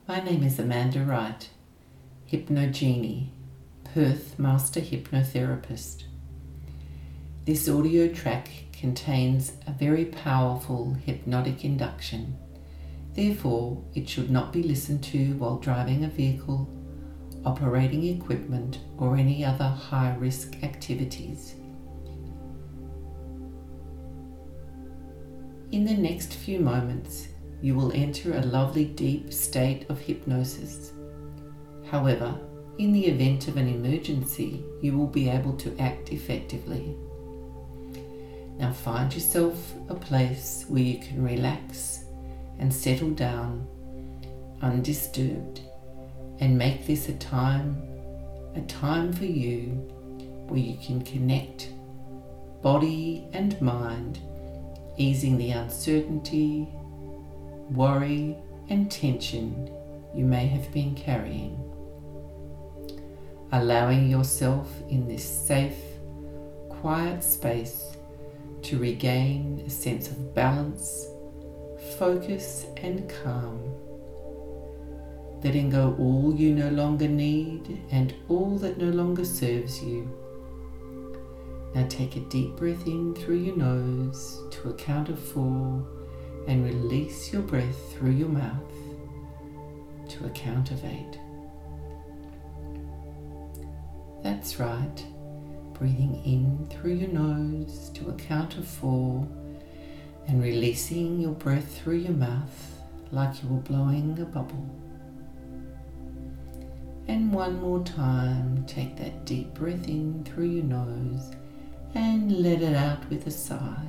My name is Amanda Wright, Hypnogenie, Perth Master Hypnotherapist. This audio track contains a very powerful hypnotic induction. Therefore, it should not be listened to while driving a vehicle, operating equipment, or any other high-risk activities. In the next few moments, you will enter a lovely deep state of hypnosis. However, in the event of an emergency, you will be able to act effectively. Now find yourself a place where you can relax and settle down undisturbed, and make this a time for you where you can connect body and mind, easing the uncertainty, worry and tension you may have been carrying. Allowing yourself in this safe, quiet space to regain a sense of balance, focus and calm. Letting go all you no longer need and all that no longer serves you. Now take a deep breath in through your nose to a count of 4 and release your breath through your mouth to a count of 8. That's right. Breathing in through your nose to a count of 4 and releasing your breath through your mouth like you were blowing a bubble. And one more time, take that deep breath in through your nose and let it out with a sigh.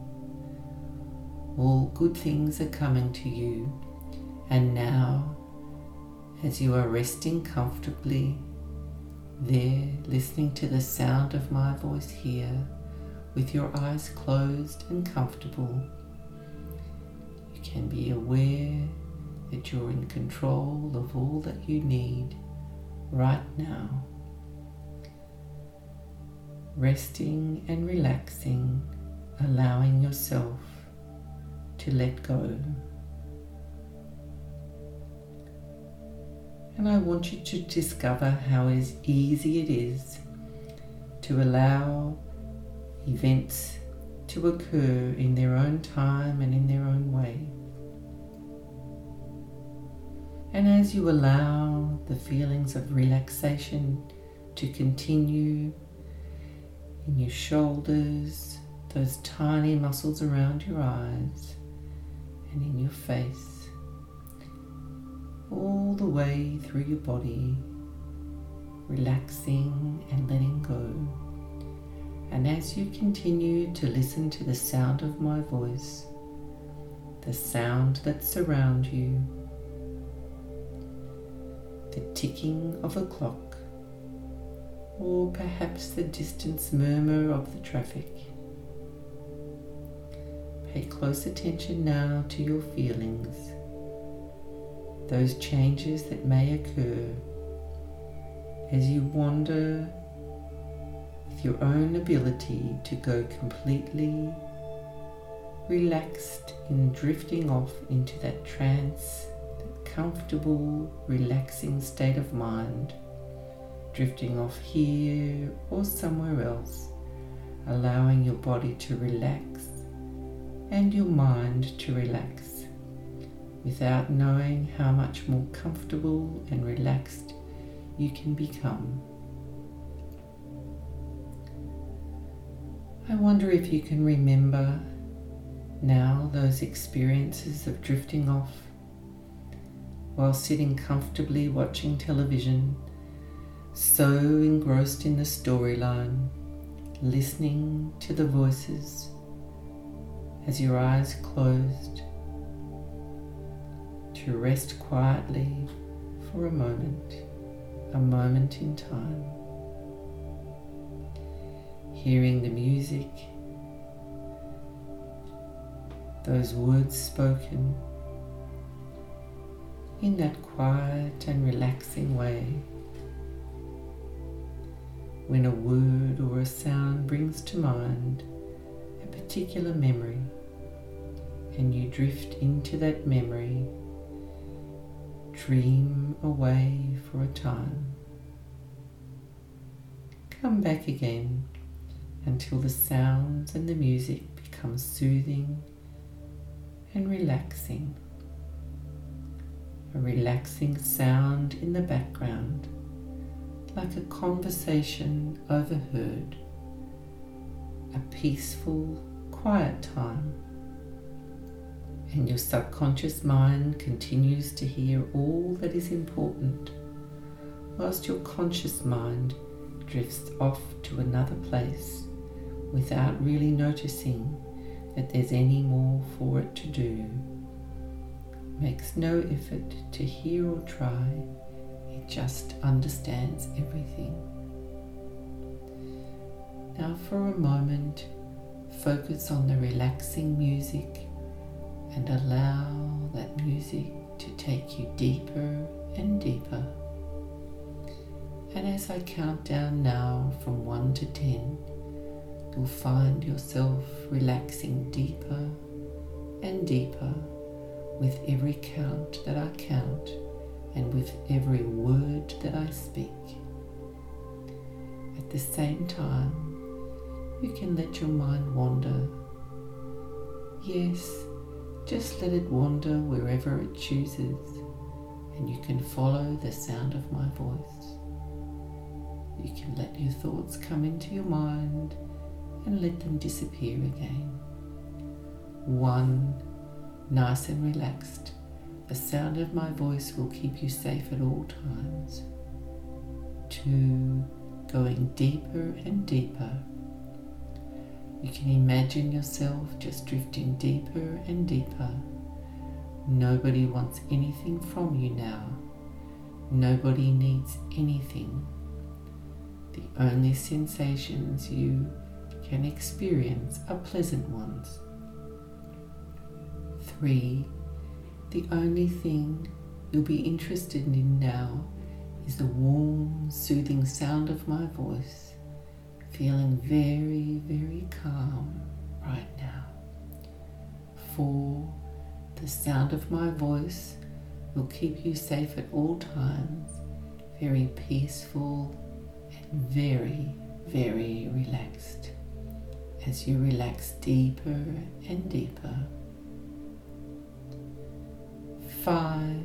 All good things are coming to you, and now, as you are resting comfortably there, listening to the sound of my voice here, with your eyes closed and comfortable, you can be aware that you're in control of all that you need right now. Resting and relaxing, allowing yourself to let go. And I want you to discover how easy it is to allow events to occur in their own time and in their own way. And as you allow the feelings of relaxation to continue in your shoulders, those tiny muscles around your eyes, and in your face, all the way through your body, relaxing and letting go. And as you continue to listen to the sound of my voice, the sound that surrounds you, the ticking of a clock, or perhaps the distant murmur of the traffic, pay close attention now to your feelings, those changes that may occur as you wander with your own ability to go completely relaxed in drifting off into that trance, that comfortable, relaxing state of mind, drifting off here or somewhere else, allowing your body to relax and your mind to relax, without knowing how much more comfortable and relaxed you can become. I wonder if you can remember now those experiences of drifting off while sitting comfortably watching television, so engrossed in the storyline, listening to the voices as your eyes closed, to rest quietly for a moment in time, hearing the music, those words spoken in that quiet and relaxing way. When a word or a sound brings to mind a particular memory, and you drift into that memory, dream away for a time. Come back again until the sounds and the music become soothing and relaxing. A relaxing sound in the background, like a conversation overheard, a peaceful, quiet time. And your subconscious mind continues to hear all that is important, whilst your conscious mind drifts off to another place without really noticing that there's any more for it to do. Makes no effort to hear or try, it just understands everything. Now for a moment, focus on the relaxing music and allow that music to take you deeper and deeper. And as I count down now from 1 to 10, you'll find yourself relaxing deeper and deeper with every count that I count and with every word that I speak. At the same time, you can let your mind wander. Yes, just let it wander wherever it chooses, and you can follow the sound of my voice. You can let your thoughts come into your mind and let them disappear again. 1, nice and relaxed. The sound of my voice will keep you safe at all times. 2, going deeper and deeper. You can imagine yourself just drifting deeper and deeper. Nobody wants anything from you now. Nobody needs anything. The only sensations you can experience are pleasant ones. 3, the only thing you'll be interested in now is the warm, soothing sound of my voice, feeling very, very calm right now. 4, the sound of my voice will keep you safe at all times, very peaceful and very, very relaxed as you relax deeper and deeper. 5,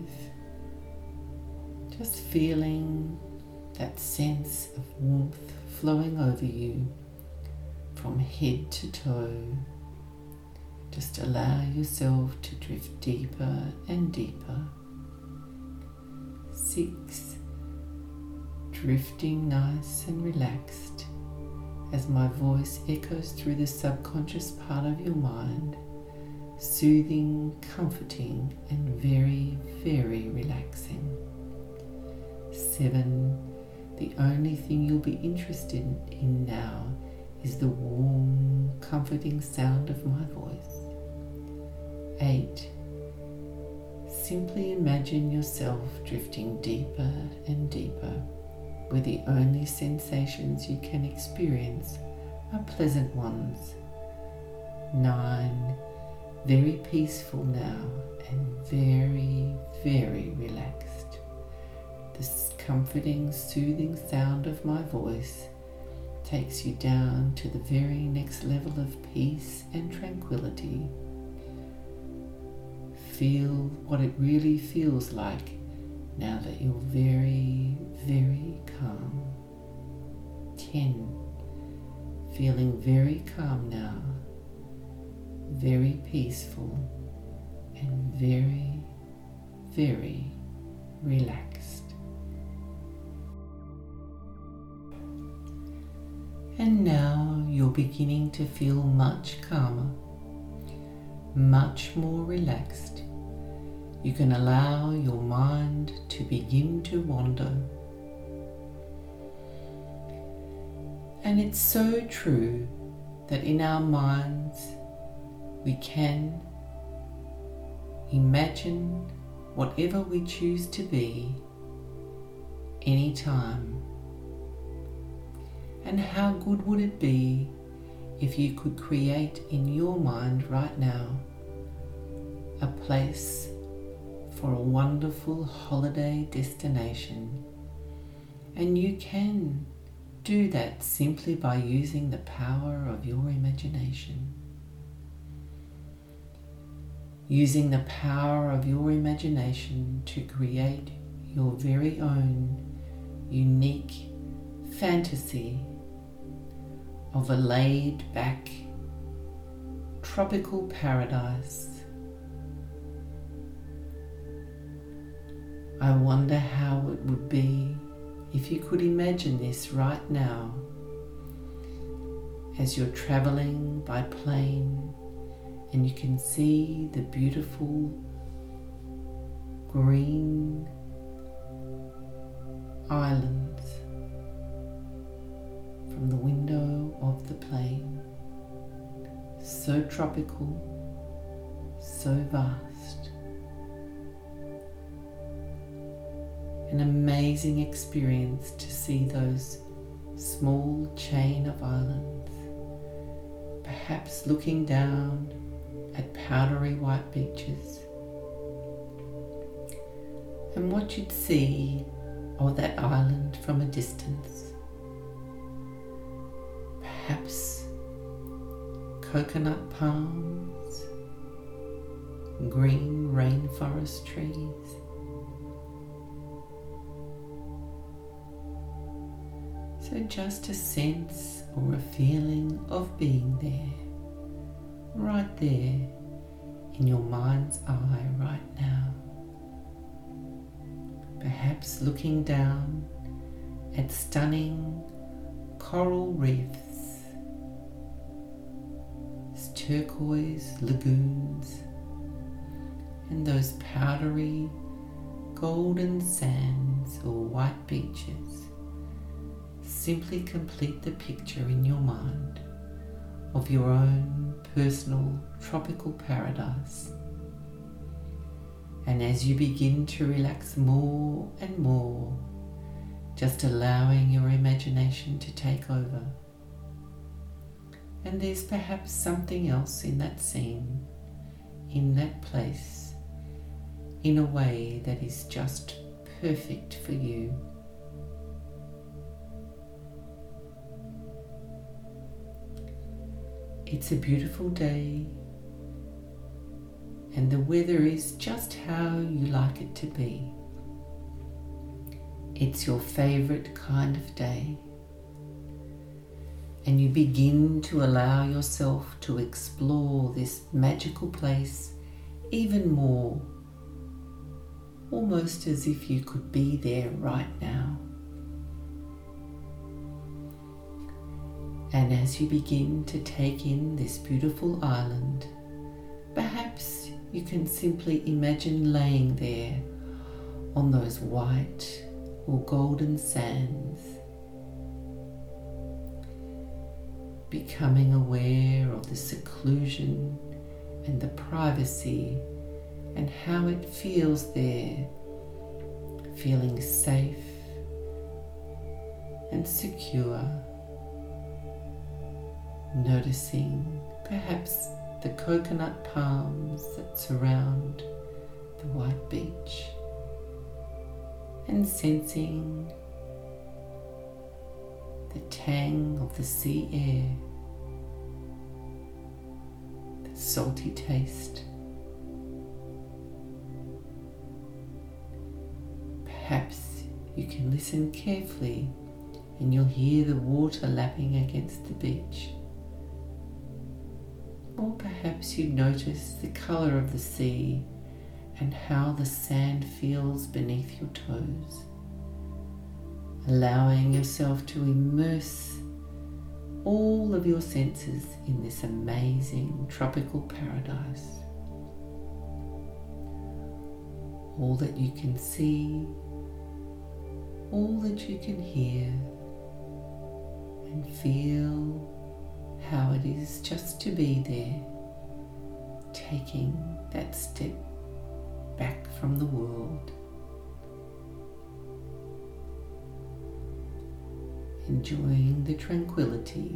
just feeling that sense of warmth flowing over you from head to toe. Just allow yourself to drift deeper and deeper. 6, drifting nice and relaxed as my voice echoes through the subconscious part of your mind, soothing, comforting, and very, very relaxing. 7, the only thing you'll be interested in now is the warm, comforting sound of my voice. 8, simply imagine yourself drifting deeper and deeper, where the only sensations you can experience are pleasant ones. 9, very peaceful now and very, very relaxed. This comforting, soothing sound of my voice takes you down to the very next level of peace and tranquility. Feel what it really feels like now that you're very, very calm. 10, feeling very calm now, very peaceful and very, very relaxed. And now you're beginning to feel much calmer, much more relaxed. You can allow your mind to begin to wander. And it's so true that in our minds we can imagine whatever we choose to be anytime. And how good would it be if you could create in your mind right now a place for a wonderful holiday destination, and you can do that simply by using the power of your imagination. Using the power of your imagination to create your very own unique fantasy of a laid-back tropical paradise. I wonder how it would be if you could imagine this right now as you're traveling by plane and you can see the beautiful green islands from the window of the plane. So tropical, so vast. An amazing experience to see those small chain of islands, perhaps looking down at powdery white beaches. And what you'd see of that island from a distance, perhaps coconut palms, green rainforest trees, so just a sense or a feeling of being there, right there in your mind's eye right now. Perhaps looking down at stunning coral reefs, turquoise lagoons, and those powdery golden sands or white beaches simply complete the picture in your mind of your own personal tropical paradise. And as you begin to relax more and more, just allowing your imagination to take over, and there's perhaps something else in that scene, in that place, in a way that is just perfect for you. It's a beautiful day, and the weather is just how you like it to be. It's your favorite kind of day, and you begin to allow yourself to explore this magical place even more, almost as if you could be there right now. And as you begin to take in this beautiful island, perhaps you can simply imagine laying there on those white or golden sands, becoming aware of the seclusion and the privacy and how it feels there, feeling safe and secure. Noticing perhaps the coconut palms that surround the white beach, and sensing the tang of the sea air, the salty taste. Perhaps you can listen carefully and you'll hear the water lapping against the beach. Or perhaps you notice the colour of the sea and how the sand feels beneath your toes, allowing yourself to immerse all of your senses in this amazing tropical paradise. All that you can see, all that you can hear, and feel how it is just to be there, taking that step back from the world, enjoying the tranquility,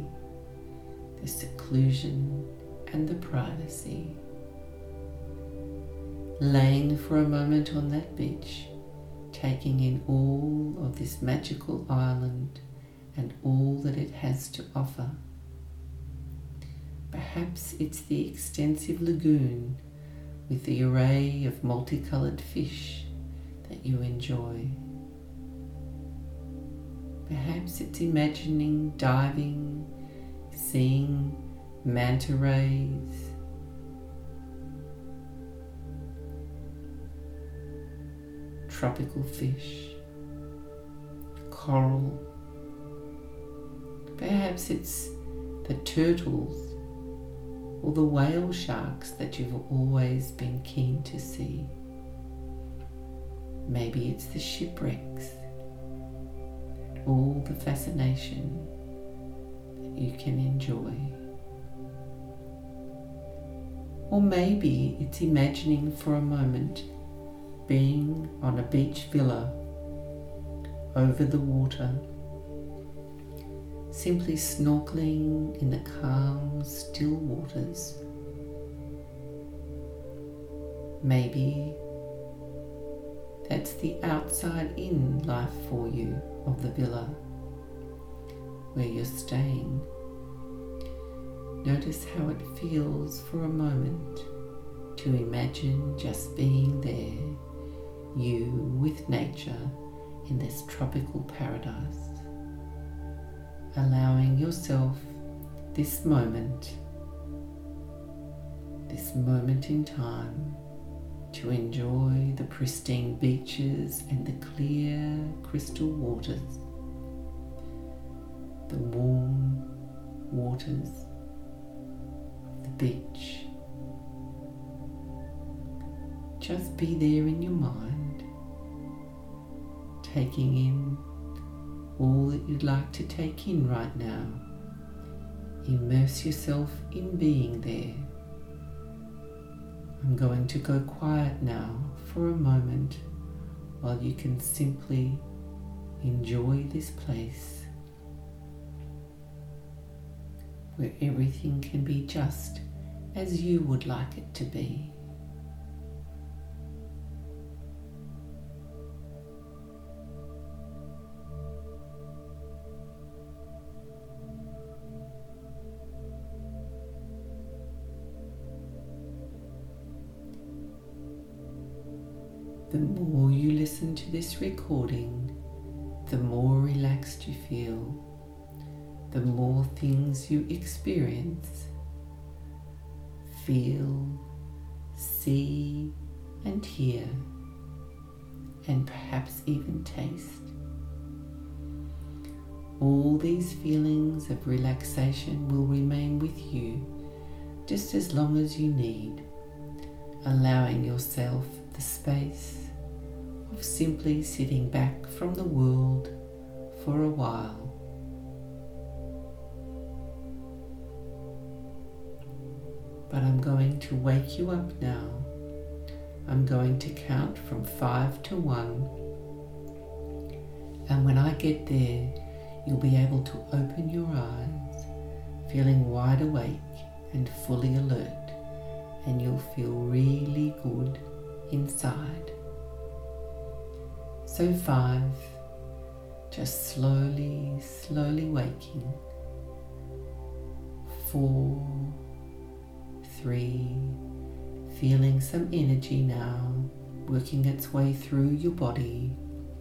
the seclusion and the privacy, laying for a moment on that beach, taking in all of this magical island and all that it has to offer. Perhaps it's the extensive lagoon with the array of multicolored fish that you enjoy. Perhaps it's imagining diving, seeing manta rays, tropical fish, coral. Perhaps it's the turtles or the whale sharks that you've always been keen to see. Maybe it's the shipwrecks and all the fascination that you can enjoy. Or maybe it's imagining for a moment being on a beach villa over the water, simply snorkeling in the calm, still waters. Maybe that's the outside-in life for you of the villa where you're staying. Notice how it feels for a moment to imagine just being there, you with nature in this tropical paradise, allowing yourself this moment in time to enjoy the pristine beaches and the clear crystal waters, the warm waters of the beach. Just be there in your mind, taking in all that you'd like to take in right now. Immerse yourself in being there. I'm going to go quiet now for a moment while you can simply enjoy this place where everything can be just as you would like it to be. The more you listen to this recording, the more relaxed you feel, the more things you experience, feel, see, and hear, and perhaps even taste. All these feelings of relaxation will remain with you just as long as you need, allowing yourself the space of simply sitting back from the world for a while. But I'm going to wake you up now. I'm going to count from 5 to 1. And when I get there, you'll be able to open your eyes, feeling wide awake and fully alert, and you'll feel really good inside. So 5, just slowly waking. 4, 3, feeling some energy now working its way through your body.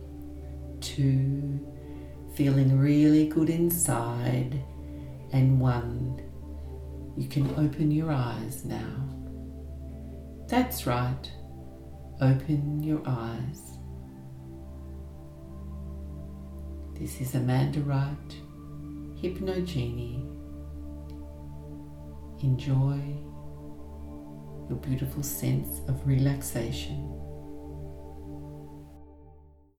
2, feeling really good inside. And 1, you can open your eyes now. That's right, open your eyes. This is Amanda Wright, Hypnogenie. Enjoy your beautiful sense of relaxation.